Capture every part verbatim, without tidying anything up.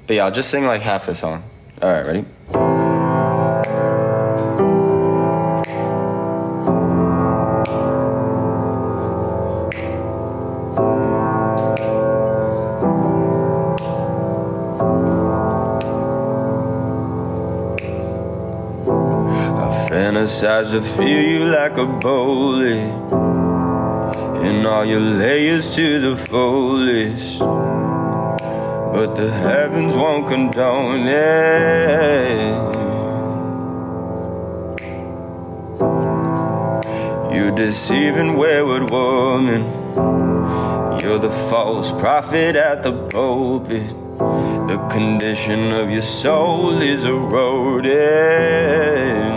But yeah, I'll just sing like half the song. All right, ready? Fantasize to feel you like a bullet, and all your layers to the fullest, but the heavens won't condone it. You deceiving wayward woman, you're the false prophet at the pulpit. The condition of your soul is eroding.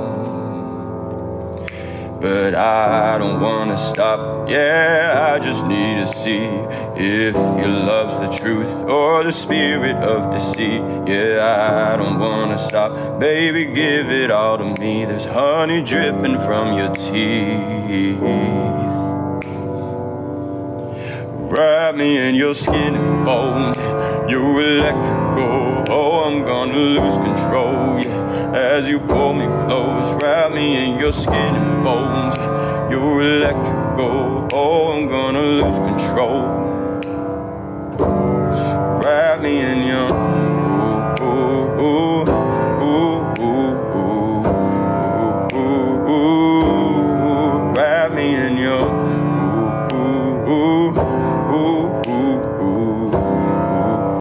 But I don't wanna stop, yeah, I just need to see if your love's the truth or the spirit of deceit. Yeah, I don't wanna stop, baby, give it all to me. There's honey dripping from your teeth. Wrap me in your skin and bone, you're electrical, oh, I'm gonna lose control, yeah. As you pull me close, wrap me in your skin and bones, you're electrical, oh, I'm gonna lose control. Wrap me in